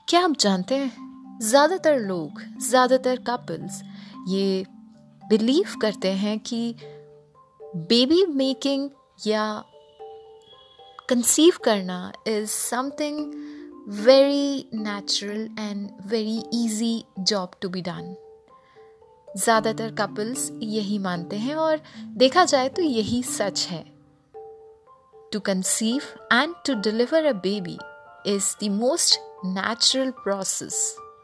क्या आप जानते हैं, ज़्यादातर लोग, ज़्यादातर कपल्स ये बिलीव करते हैं कि बेबी मेकिंग या कंसीव करना is something very natural and very easy job to be done. ज़्यादातर कपल्स यही मानते हैं और देखा जाए तो यही सच है। To conceive and to deliver a baby is the most natural process.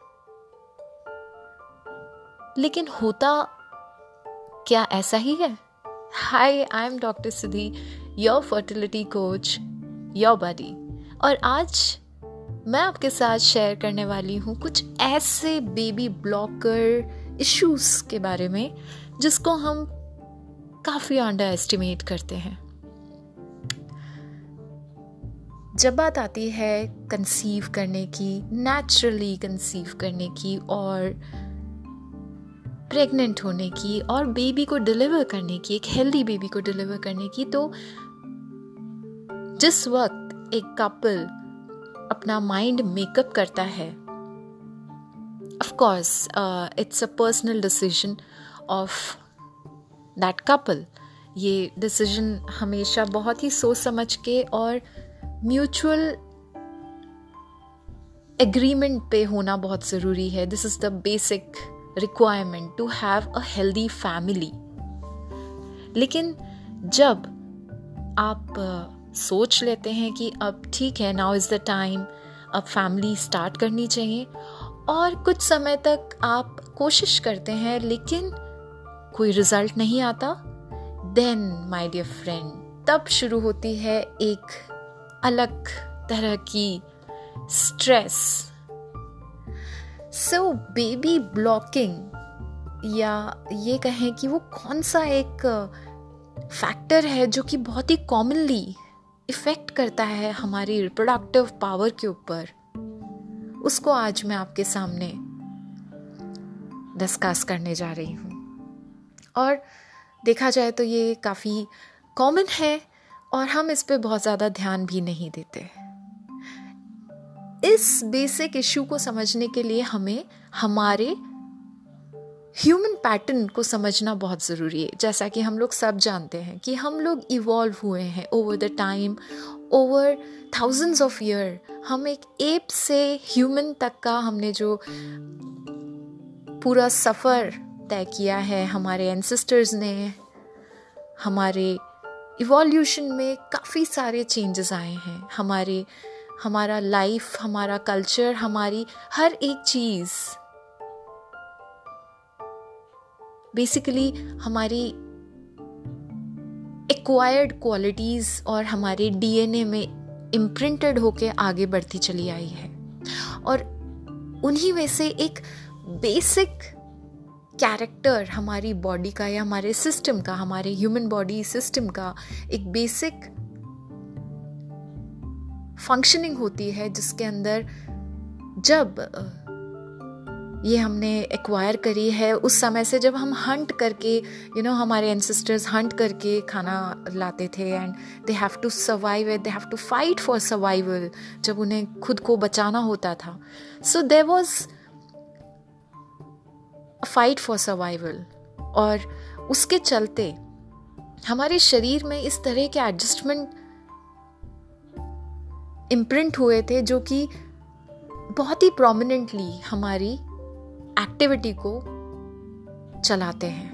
लेकिन होता क्या ऐसा ही है? Hi, I'm Dr. Sudhi, your fertility coach, your buddy. और आज मैं आपके साथ शेयर करने वाली हूँ कुछ ऐसे बेबी ब्लॉकर इश्यूज के बारे में जिसको हम काफ़ी अंडर एस्टिमेट करते हैं। जब बात आती है कंसीव करने की, नेचुरली कंसीव करने की और प्रेग्नेंट होने की और बेबी को डिलीवर करने की, एक हेल्दी बेबी को डिलीवर करने की, तो जिस वक्त एक कपल अपना माइंड मेकअप करता है, of course it's a personal decision of that couple. ये डिसीजन हमेशा बहुत ही सोच समझ के और म्यूचुअल एग्रीमेंट पे होना बहुत ज़रूरी है। This is the basic requirement to have a healthy family. लेकिन जब आप सोच लेते हैं कि अब ठीक है, नाउ इज़ द टाइम, अब फैमिली स्टार्ट करनी चाहिए, और कुछ समय तक आप कोशिश करते हैं लेकिन कोई रिजल्ट नहीं आता, देन माय डियर फ्रेंड, तब शुरू होती है एक अलग तरह की स्ट्रेस। सो बेबी ब्लॉकिंग, या ये कहें कि वो कौन सा एक फैक्टर है जो कि बहुत ही कॉमनली इफेक्ट करता है हमारी रिप्रोडक्टिव पावर के ऊपर, उसको आज मैं आपके सामने डिस्कस करने जा रही हूँ। और देखा जाए तो ये काफ़ी कॉमन है और हम इस पे बहुत ज़्यादा ध्यान भी नहीं देते। इस बेसिक इशू को समझने के लिए हमें हमारे ह्यूमन पैटर्न को समझना बहुत ज़रूरी है। जैसा कि हम लोग सब जानते हैं कि हम लोग इवॉल्व हुए हैं over the time, over thousands of year. हम एक एप से ह्यूमन तक का हमने जो पूरा सफ़र तय किया है, हमारे एंसेस्टर्स ने, हमारे इवोल्यूशन में काफ़ी सारे चेंजेस आए हैं। हमारा लाइफ, हमारा कल्चर, हमारी हर एक चीज़ बेसिकली हमारी एक्वायर्ड क्वालिटीज़ और हमारे डीएनए में इम्प्रिंटेड होके आगे बढ़ती चली आई है। और उन्हीं में से एक बेसिक कैरेक्टर हमारी बॉडी का या हमारे सिस्टम का, हमारे ह्यूमन बॉडी सिस्टम का एक बेसिक फंक्शनिंग होती है, जिसके अंदर जब ये हमने एक्वायर करी है उस समय से, जब हम हंट करके, हमारे एंसेस्टर्स हंट करके खाना लाते थे and they have to survive it, they have to fight for survival, जब उन्हें खुद को बचाना होता था। So there was fight for survival, और उसके चलते हमारे शरीर में इस तरह के एडजस्टमेंट इम्प्रिंट हुए थे जो कि बहुत ही प्रोमिनेंटली हमारी एक्टिविटी को चलाते हैं।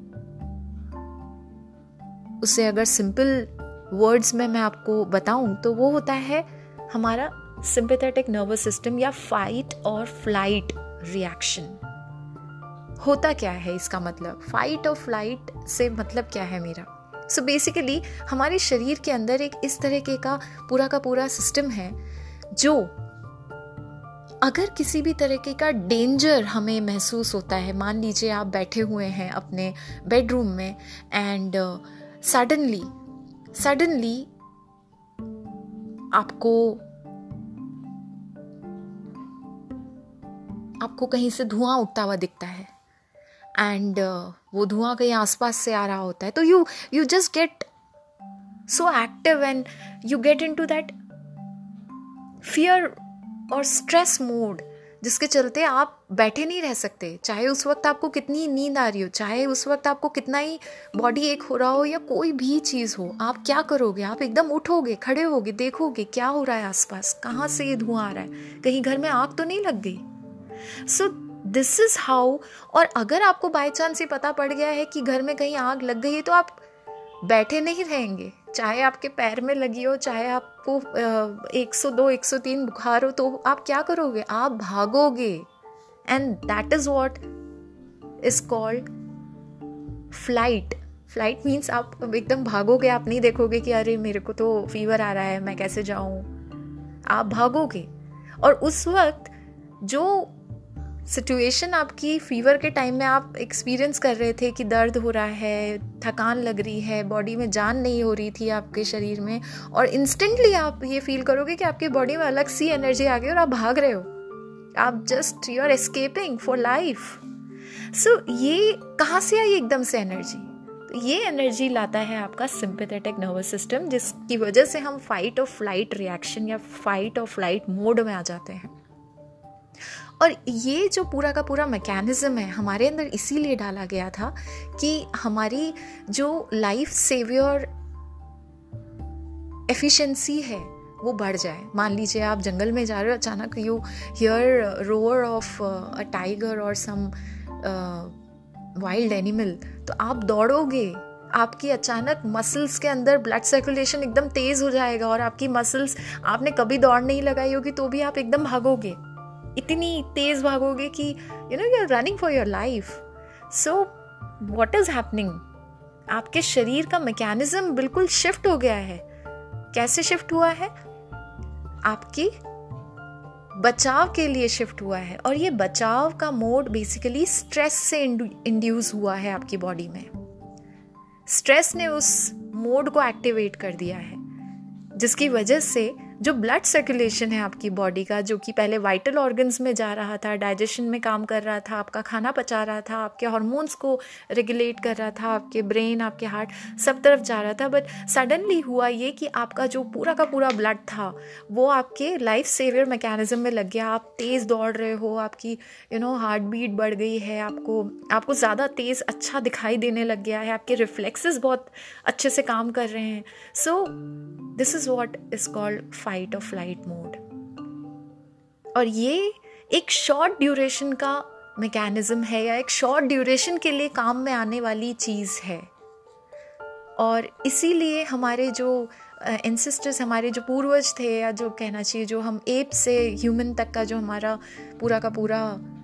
उसे अगर सिंपल वर्ड्स में मैं आपको बताऊं तो वो होता है हमारा सिंपैथेटिक नर्वस सिस्टम या फाइट और फ्लाइट रिएक्शन। होता क्या है इसका मतलब? फाइट और फ्लाइट से मतलब क्या है मेरा? सो बेसिकली हमारे शरीर के अंदर एक इस तरह का पूरा सिस्टम है जो, अगर किसी भी तरीके का डेंजर हमें महसूस होता है, मान लीजिए आप बैठे हुए हैं अपने बेडरूम में एंड सडनली आपको कहीं से धुआं उठता हुआ दिखता है एंड वो धुआं कहीं आसपास से आ रहा होता है, तो you just get so active and you get into that fear और स्ट्रेस मोड, जिसके चलते आप बैठे नहीं रह सकते, चाहे उस वक्त आपको कितनी नींद आ रही हो, चाहे उस वक्त आपको कितना ही बॉडी एक हो रहा हो या कोई भी चीज़ हो, आप क्या करोगे? आप एकदम उठोगे, खड़े होगे, देखोगे क्या हो रहा है आसपास, कहाँ से ये धुआं आ रहा है, कहीं घर में आग तो नहीं लग गई। So this is how. और अगर आपको बाय चांस ये पता पड़ गया है कि घर में कहीं आग लग गई है, तो आप बैठे नहीं रहेंगे, चाहे आपके पैर में लगी हो, चाहे आपको 102 103 बुखार हो, तो आप क्या करोगे? आप भागोगे। And that is what is called flight. Flight means आप एकदम भागोगे, आप नहीं देखोगे कि अरे मेरे को तो फीवर आ रहा है, मैं कैसे जाऊं। आप भागोगे। और उस वक्त जो सिचुएशन आपकी फीवर के टाइम में आप एक्सपीरियंस कर रहे थे कि दर्द हो रहा है, थकान लग रही है, बॉडी में जान नहीं हो रही थी आपके शरीर में, और इंस्टेंटली आप ये फील करोगे कि आपकी बॉडी में अलग सी एनर्जी आ गई और आप भाग रहे हो, आप just you are escaping for life. So ये कहाँ से आई एकदम से एनर्जी? तो ये एनर्जी लाता है आपका सिंपैथेटिक नर्वस सिस्टम, जिसकी वजह से हम फाइट और फ्लाइट रिएक्शन या फाइट और फ्लाइट मोड में आ जाते हैं। और ये जो पूरा का पूरा मैकेनिज्म है हमारे अंदर इसीलिए डाला गया था कि हमारी जो लाइफ सेवियर एफिशिएंसी है वो बढ़ जाए। मान लीजिए आप जंगल में जा रहे हो, अचानक you hear roar of a tiger और सम वाइल्ड एनिमल, तो आप दौड़ोगे, आपकी अचानक मसल्स के अंदर ब्लड सर्कुलेशन एकदम तेज हो जाएगा, और आपकी मसल्स, आपने कभी दौड़ नहीं लगाई होगी तो भी आप एकदम भागोगे, इतनी तेज भागोगे कि you are running for your life. So what is happening? आपके शरीर का मैकेनिज्म बिल्कुल शिफ्ट हो गया है। कैसे शिफ्ट हुआ है? आपकी बचाव के लिए शिफ्ट हुआ है, और ये बचाव का मोड बेसिकली स्ट्रेस से इंड्यूस हुआ है आपकी बॉडी में। स्ट्रेस ने उस मोड को एक्टिवेट कर दिया है, जिसकी वजह से जो ब्लड सर्कुलेशन है आपकी बॉडी का, जो कि पहले वाइटल ऑर्गन्स में जा रहा था, डाइजेशन में काम कर रहा था, आपका खाना पचा रहा था, आपके हार्मोन्स को रेगुलेट कर रहा था, आपके ब्रेन, आपके हार्ट, सब तरफ जा रहा था, बट सडनली हुआ ये कि आपका जो पूरा का पूरा ब्लड था वो आपके लाइफ सेवियर मैकेनिज्म में लग गया। आप तेज़ दौड़ रहे हो, आपकी हार्ट बीट बढ़ गई है, आपको ज़्यादा तेज़ अच्छा दिखाई देने लग गया है, आपके रिफ्लेक्सेस बहुत अच्छे से काम कर रहे हैं। So this is what is called fight और फ्लाइट मोड। और ये एक शॉर्ट ड्यूरेशन का मैकेनिज्म है, या एक शॉर्ट ड्यूरेशन के लिए काम में आने वाली चीज़ है। और इसीलिए हमारे जो एंसेस्टर्स, हमारे जो पूर्वज थे, या जो कहना चाहिए जो हम एप से ह्यूमन तक का जो हमारा पूरा का पूरा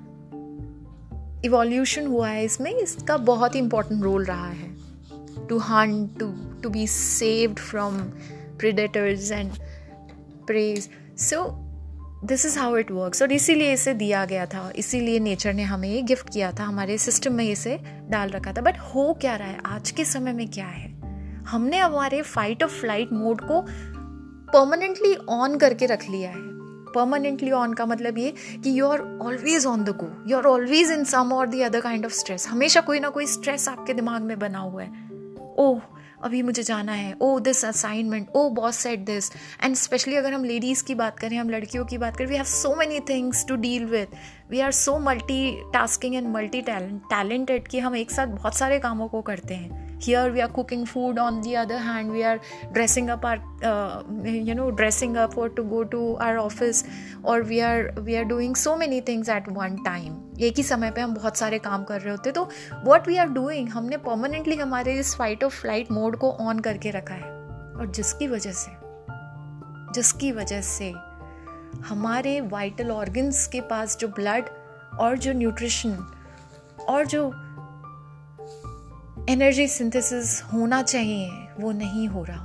इवोल्यूशन हुआ है, इसमें इसका बहुत ही इंपॉर्टेंट रोल रहा है, to hunt, to be saved from predators and preys. So this is how it works. और इसीलिए इसे दिया गया था, इसीलिए नेचर ने हमें ये गिफ्ट किया था, हमारे सिस्टम में इसे डाल रखा था। बट हो क्या रहा है आज के समय में? क्या है, हमने हमारे फाइट और फ्लाइट मोड को परमानेंटली ऑन करके रख लिया है। परमानेंटली ऑन का मतलब ये कि you are always on the go, you are always in some or the other kind of stress. हमेशा कोई ना कोई स्ट्रेस आपके दिमाग में बना हुआ है। ओह अभी मुझे जाना है, oh this assignment, oh boss said this. And specially अगर हम लेडीज़ की बात करें, हम लड़कियों की बात करें, we have so many things to deal with, we are so multi tasking and multi talented कि हम एक साथ बहुत सारे कामों को करते हैं। Here we are cooking food, on the other hand we are dressing up our dressing up for to go to our office, or we are doing so many things at one time. एक ही समय पे हम बहुत सारे काम कर रहे होते। तो what we are doing, हमने permanently हमारे इस fight or flight mode को ऑन करके रखा है, और जिसकी वजह से हमारे वाइटल ऑर्गन्स के पास जो ब्लड और जो न्यूट्रिशन और जो एनर्जी सिंथेसिस होना चाहिए वो नहीं हो रहा।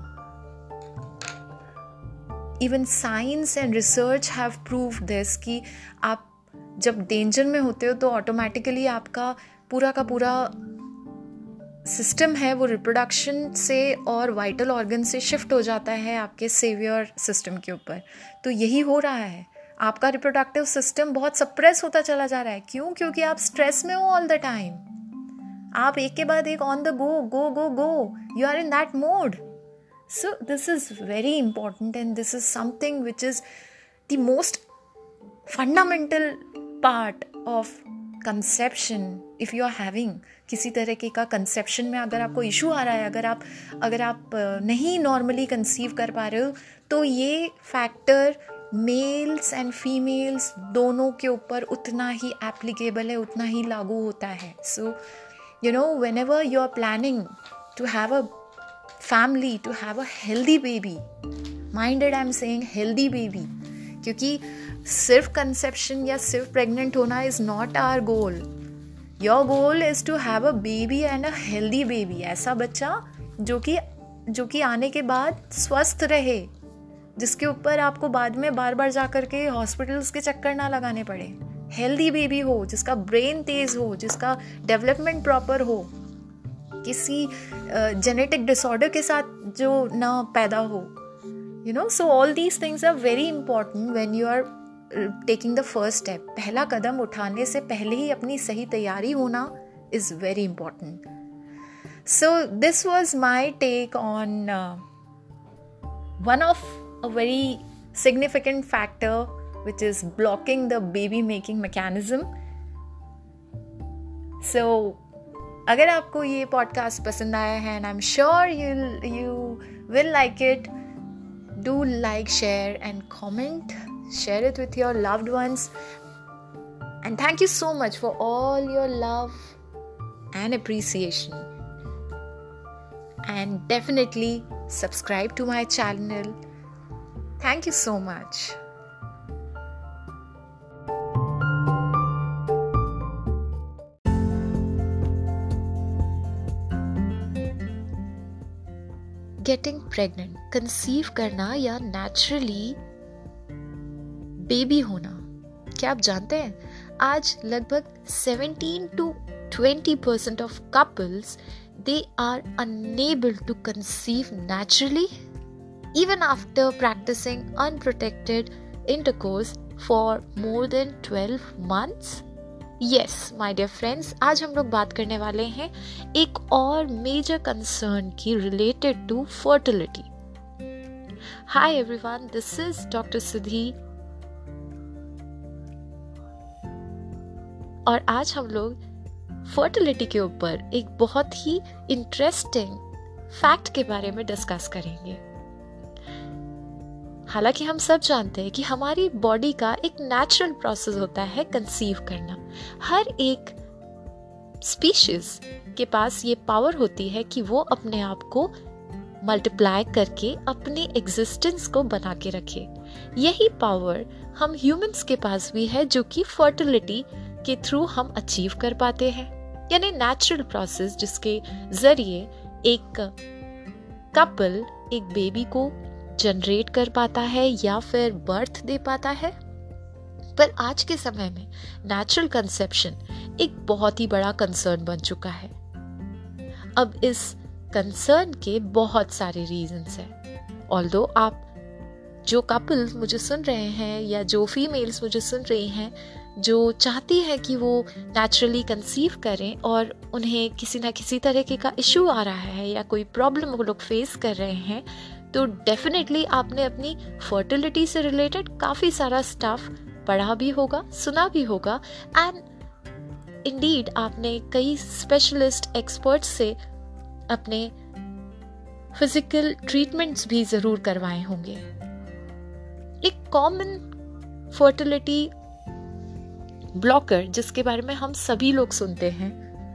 Even science and research have proved this कि आप जब डेंजर में होते हो तो ऑटोमेटिकली आपका पूरा का पूरा सिस्टम है वो रिप्रोडक्शन से और वाइटल ऑर्गन से शिफ्ट हो जाता है आपके सेवियर सिस्टम के ऊपर। तो यही हो रहा है, आपका रिप्रोडक्टिव सिस्टम बहुत सप्रेस होता चला जा रहा है। क्यों? क्योंकि आप स्ट्रेस में हो ऑल द टाइम। आप एक के बाद एक on the go, you are in that mode. So this is very important, and this is something which is the most fundamental part of conception, if you are having किसी तरीके का conception में अगर आपको इशू आ रहा है, अगर आप नहीं नॉर्मली कंसीव कर पा रहे हो, तो ये फैक्टर मेल्स एंड फीमेल्स दोनों के ऊपर उतना ही एप्लीकेबल है, उतना ही लागू होता है. So you know, whenever you are planning to have a family, to have a healthy baby, minded I am saying healthy baby, क्योंकि सिर्फ कंसेप्शन या सिर्फ प्रेग्नेंट होना is not our goal. Your goal is to have a baby and a healthy baby. ऐसा बच्चा जो कि आने के बाद स्वस्थ रहे, जिसके ऊपर आपको बाद में बार बार जा कर के हॉस्पिटल्स के चक्कर ना लगाने पड़े. हेल्दी बेबी हो, जिसका ब्रेन तेज हो, जिसका डेवलपमेंट प्रॉपर हो, किसी जेनेटिक डिसऑर्डर के साथ जो ना पैदा हो. You know, so all these things are very important when you are taking the first step. पहला कदम उठाने से पहले ही अपनी सही तैयारी होना is very important. So this was my take on one of a very significant factor which is blocking the baby making mechanism. So अगर आपको ये podcast पसंद आया है, and I'm sure you will like it, do like, share and comment. Share it with your loved ones. And thank you so much for all your love and appreciation. And definitely subscribe to my channel. Thank you so much. Getting pregnant, conceive करना या naturally baby होना, क्या आप जानते हैं आज लगभग 17 to 20% of couples they are unable to conceive naturally even after practicing unprotected intercourse for more than 12 months. Yes my dear friends, आज हम लोग बात करने वाले हैं एक और मेजर कंसर्न की related to fertility. Hi everyone, this is doctor Sudhi और आज हम लोग फर्टिलिटी के ऊपर एक बहुत ही इंटरेस्टिंग फैक्ट के बारे में डिस्कस करेंगे. हालांकि हम सब जानते हैं कि हमारी बॉडी का एक नेचुरल प्रोसेस होता है कंसीव करना. हर एक स्पीशीज के पास ये पावर होती है कि वो अपने आप को मल्टीप्लाई करके अपने एग्जिस्टेंस को बना के रखे. यही पावर हम ह्यूमंस के पास भी है, जो कि फर्टिलिटी के थ्रू हम अचीव कर पाते हैं. यानी नेचुरल प्रोसेस जिसके जरिए एक कपल एक बेबी को जनरेट कर पाता है या फिर बर्थ दे पाता है. पर आज के समय में नेचुरल कंसेप्शन एक बहुत ही बड़ा कंसर्न बन चुका है. अब इस कंसर्न के बहुत सारे रीजंस हैं. ऑल्दो आप जो कपल्स मुझे सुन रहे हैं या जो फीमेल्स मुझे सुन रही हैं जो चाहती हैं कि वो नेचुरली कंसीव करें और उन्हें किसी ना किसी तरीके का इशू आ रहा है या कोई प्रॉब्लम वो लोग फेस कर रहे हैं, तो डेफिनेटली आपने अपनी फर्टिलिटी से रिलेटेड काफ़ी सारा स्टफ पढ़ा भी होगा, सुना भी होगा, एंड इंडीड आपने कई स्पेशलिस्ट एक्सपर्ट्स से अपने फिजिकल ट्रीटमेंट्स भी ज़रूर करवाए होंगे. एक कॉमन फर्टिलिटी ब्लॉकर जिसके बारे में हम सभी लोग सुनते हैं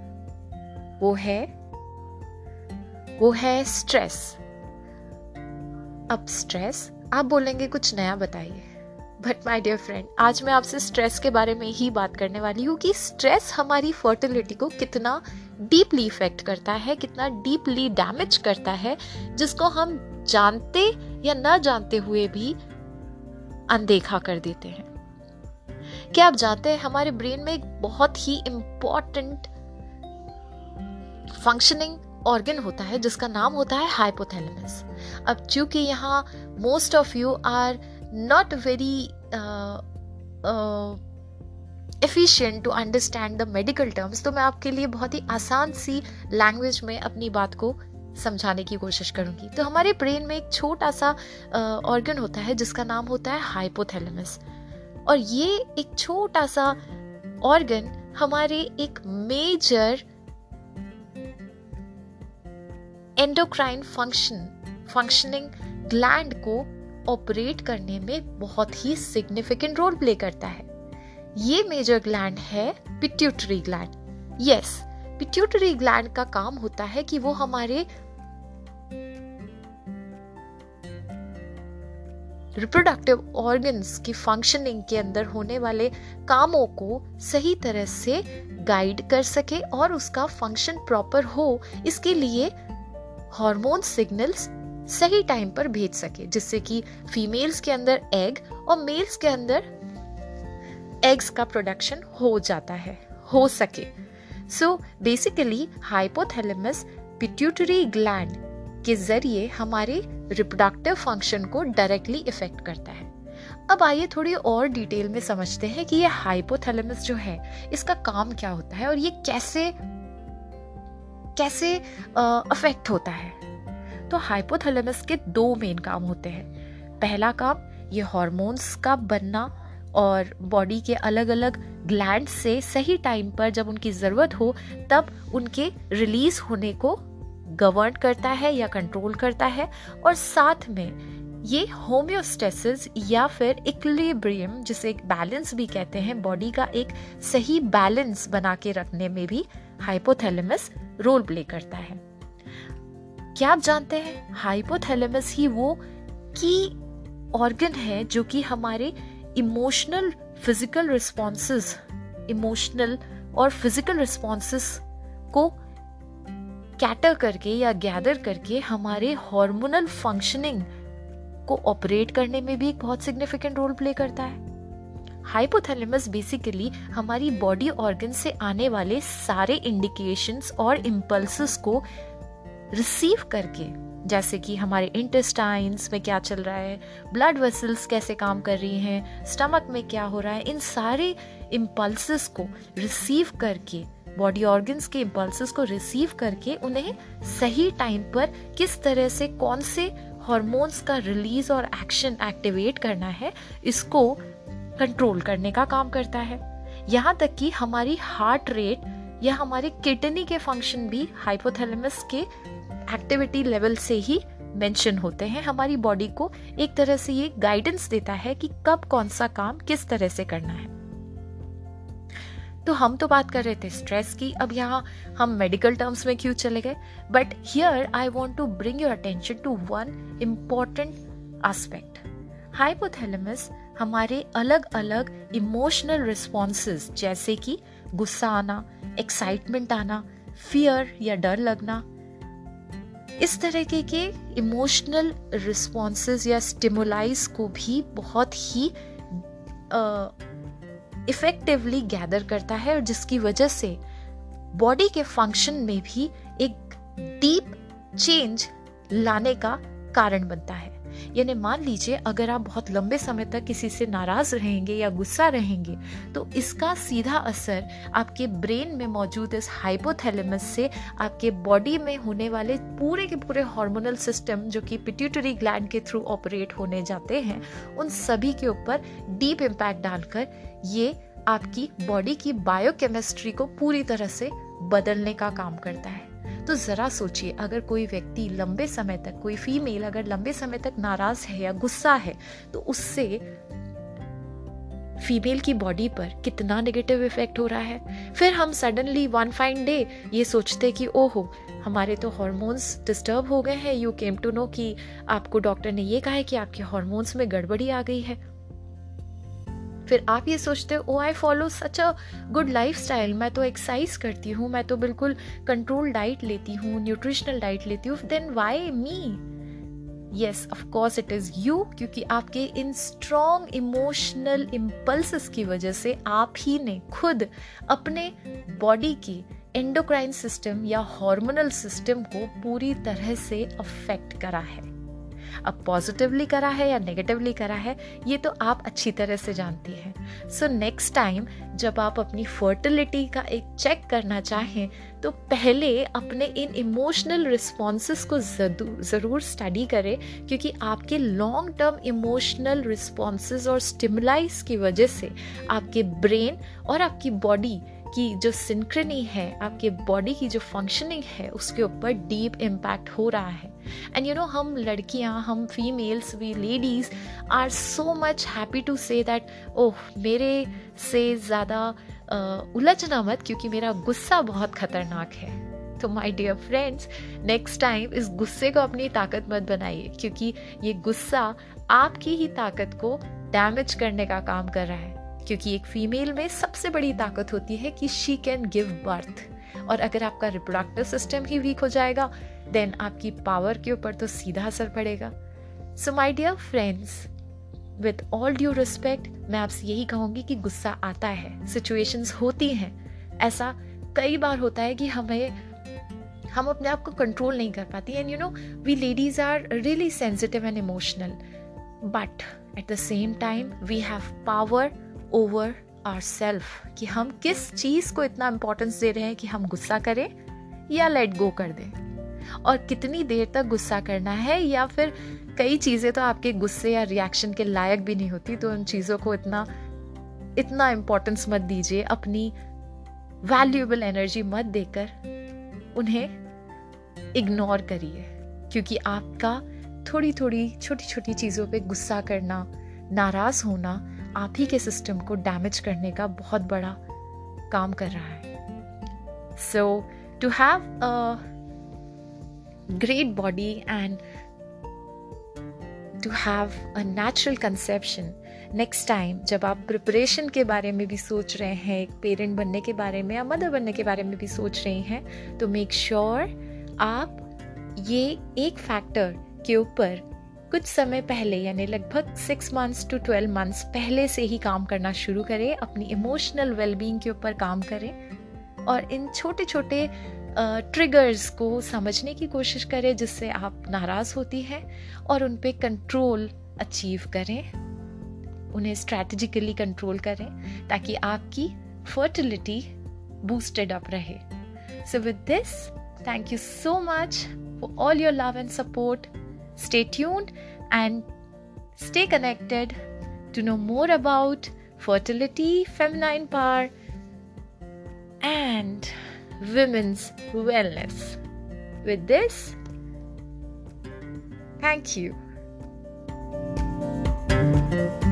वो है स्ट्रेस. अब स्ट्रेस, आप बोलेंगे कुछ नया बताइए, बट माय डियर फ्रेंड, आज मैं आपसे स्ट्रेस के बारे में ही बात करने वाली हूँ कि स्ट्रेस हमारी फर्टिलिटी को कितना डीपली इफेक्ट करता है, कितना डीपली डैमेज करता है, जिसको हम जानते या ना जानते हुए भी अनदेखा कर देते हैं. क्या आप जानते हैं हमारे ब्रेन में एक बहुत ही इम्पोर्टेंट फंक्शनिंग ऑर्गन होता है जिसका नाम होता है हाइपोथैलेमस. अब चूंकि यहाँ most of you are not very efficient to understand the medical terms, तो मैं आपके लिए बहुत ही आसान सी लैंग्वेज में अपनी बात को समझाने की कोशिश करूंगी. तो हमारे ब्रेन में एक छोटा सा ऑर्गन होता है जिसका नाम होता है हाइपोथैलेमस. और ये एक छोटा सा ऑर्गन हमारे एक मेजर एंडोक्राइन फंक्शनिंग ग्लैंड को ऑपरेट करने में बहुत ही सिग्निफिकेंट रोल प्ले करता है। ये मेजर ग्लैंड है pituitary gland. Yes, pituitary gland का काम होता है कि वो हमारे रिप्रोडक्टिव ऑर्गन्स की फंक्शनिंग के अंदर होने वाले कामों को सही तरह से गाइड कर सके और उसका फंक्शन प्रॉपर हो, इसके लिए हार्मोन सिग्नल्स सही टाइम पर भेज सके, जिससे कि फीमेल्स के अंदर एग और मेल्स के अंदर एग्स का प्रोडक्शन हो सके। So basically hypothalamus pituitary gland के जरिए हमारे रिप्रोडक्टिव फंक्शन को डायरेक्टली इफेक्ट करता है। अब आइए थोड़ी और डिटेल में समझते हैं कि ये हाइपोथैलेमस जो है इसका काम क्या होता है और ये कैसे अफेक्ट होता है। तो हाइपोथैलेमस के 2 मेन काम होते हैं। पहला काम, ये हार्मोन्स का बनना और बॉडी के अलग अलग ग्लैंड से सही टाइम पर जब उनकी जरूरत हो तब उनके रिलीज होने को गवर्न करता है या कंट्रोल करता है, और साथ में ये होम्योस्टेसिस या फिर इक्विलिब्रियम, जिसे एक बैलेंस भी कहते हैं, बॉडी का एक सही बैलेंस बना के रखने में भी हाइपोथैलेमस रोल प्ले करता है। क्या आप जानते हैं हाइपोथैलेमस ही वो की ऑर्गन है जो कि हमारे इमोशनल और फिजिकल रिस्पॉन्सेस को कैटर करके या गैदर करके हमारे हार्मोनल फंक्शनिंग को ऑपरेट करने में भी एक बहुत सिग्निफिकेंट रोल प्ले करता है। हाइपोथैलेमस बेसिकली हमारी बॉडी ऑर्गन से आने वाले सारे इंडिकेशंस और इम्पल्सेस को रिसीव करके, जैसे कि हमारे इंटेस्टाइन्स में क्या चल रहा है, ब्लड वेसल्स कैसे काम कर रही हैं, स्टमक में क्या हो रहा है, इन सारे इम्पल्सेस को रिसीव करके, बॉडी ऑर्गन्स के इम्पल्सेस को रिसीव करके उन्हें सही टाइम पर किस तरह से कौन से हार्मोन्स का रिलीज और एक्शन एक्टिवेट करना है, इसको कंट्रोल करने का काम करता है। यहाँ तक कि हमारी हार्ट रेट या हमारे किडनी के फंक्शन भी हाइपोथैलेमस के एक्टिविटी लेवल से ही मेंशन होते हैं। हमारी बॉडी को एक तरह से ये गाइडेंस देता है कि कब कौन सा काम किस तरह से करना है। तो हम तो बात कर रहे थे स्ट्रेस की, अब यहाँ हम मेडिकल टर्म्स में क्यों चले गए, but here I want to bring your attention to one important aspect. Hypothalamus हमारे अलग अलग इमोशनल रिस्पॉन्सेस, जैसे कि गुस्सा आना, एक्साइटमेंट आना, फियर या डर लगना, इस तरह के इमोशनल रिस्पॉन्सेस या स्टिमुलाइज को भी बहुत ही इफेक्टिवली गैदर करता है, और जिसकी वजह से बॉडी के फंक्शन में भी एक डीप चेंज लाने का कारण बनता है। यानी मान लीजिए अगर आप बहुत लंबे समय तक किसी से नाराज रहेंगे या गुस्सा रहेंगे, तो इसका सीधा असर आपके ब्रेन में मौजूद इस हाइपोथैलेमस से आपके बॉडी में होने वाले पूरे के पूरे हार्मोनल सिस्टम जो कि पिट्यूटरी ग्लैंड के थ्रू ऑपरेट होने जाते हैं, उन सभी के ऊपर डीप इम्पैक्ट डालकर ये आपकी बॉडी की बायोकेमिस्ट्री को पूरी तरह से बदलने का काम करता है। तो जरा सोचिए, अगर कोई व्यक्ति लंबे समय तक, कोई फीमेल अगर लंबे समय तक नाराज है या गुस्सा है, तो उससे फीमेल की बॉडी पर कितना नेगेटिव इफेक्ट हो रहा है। फिर हम सडनली वन फाइन डे ये सोचते कि ओहो हमारे तो हार्मोन्स डिस्टर्ब हो गए हैं, यू केम टू नो कि आपको डॉक्टर ने ये कहा है कि आपके हार्मोन्स में गड़बड़ी आ गई है। फिर आप ये सोचते हो, oh I follow such a good lifestyle, मैं तो एक्सरसाइज करती हूँ, मैं तो बिल्कुल कंट्रोल डाइट लेती हूँ, न्यूट्रिशनल डाइट लेती हूँ, then why me? Yes, of course it is you, क्योंकि आपके इन स्ट्रॉन्ग इमोशनल इम्पल्सेस की वजह से आप ही ने खुद अपने बॉडी की एंडोक्राइन सिस्टम या हार्मोनल सिस्टम को पूरी तरह से अफेक्ट करा है। अब पॉजिटिवली करा है या नेगेटिवली करा है ये तो आप अच्छी तरह से जानती हैं। सो नेक्स्ट टाइम जब आप अपनी फर्टिलिटी का एक चेक करना चाहें तो पहले अपने इन इमोशनल रिस्पॉन्सेस को ज़रूर स्टडी करें, क्योंकि आपके लॉन्ग टर्म इमोशनल रिस्पॉन्सेस और स्टिमुलाइज की वजह से आपके ब्रेन और आपकी बॉडी की जो सिंक्रोनी है, आपके बॉडी की जो फंक्शनिंग है, उसके ऊपर डीप इम्पैक्ट हो रहा है। एंड यू नो, हम लड़कियां, हम females, we ladies are so much happy to say that oh मेरे से ज़्यादा उलझना मत, क्योंकि मेरा गुस्सा बहुत खतरनाक है। तो my dear friends, next time इस गुस्से को अपनी ताकत मत बनाइए, क्योंकि ये गुस्सा आपकी ही ताकत को डैमेज करने का काम कर रहा है। क्योंकि एक फीमेल में सबसे बड़ी ताकत होती है कि शी कैन गिव बर्थ, और अगर आपका रिप्रोडक्टिव सिस्टम ही वीक हो जाएगा देन आपकी पावर के ऊपर तो सीधा असर पड़ेगा। So my dear friends, with all due respect, मैं आपसे यही कहूँगी कि गुस्सा आता है, सिचुएशंस होती हैं, ऐसा कई बार होता है कि हम अपने आप को कंट्रोल नहीं कर पाती। And you know, we ladies are really sensitive and emotional, but at the same time we have power over ourself, कि हम किस चीज़ को इतना इम्पोर्टेंस दे रहे हैं कि हम गुस्सा करें या लेट गो कर दें, और कितनी देर तक गुस्सा करना है, या फिर कई चीज़ें तो आपके गुस्से या रिएक्शन के लायक भी नहीं होती, तो उन चीज़ों को इतना इम्पोर्टेंस मत दीजिए, अपनी वैल्यूएबल एनर्जी मत देकर उन्हें इग्नोर करिए, क्योंकि आपका थोड़ी थोड़ी छोटी छोटी चीज़ों पे गुस्सा करना, नाराज़ होना आप ही के सिस्टम को डैमेज करने का बहुत बड़ा काम कर रहा है। So to have a great body and to have a natural conception, next time जब आप प्रिपरेशन के बारे में भी सोच रहे हैं, एक पेरेंट बनने के बारे में या मदर बनने के बारे में भी सोच रहे हैं, तो मेक श्योर आप ये एक फैक्टर के ऊपर कुछ समय पहले, यानी लगभग 6 months to 12 months पहले से ही काम करना शुरू करें, अपनी इमोशनल वेलबींग के ऊपर काम करें, और इन छोटे छोटे ट्रिगर्स को समझने की कोशिश करें जिससे आप नाराज़ होती हैं, और उन पे कंट्रोल अचीव करें, उन्हें स्ट्रैटेजिकली कंट्रोल करें, ताकि आपकी फर्टिलिटी बूस्टेड अप रहे। So with this, thank you so much for all your love and support. Stay tuned and stay connected to know more about fertility, feminine power, and women's wellness. With this, thank you.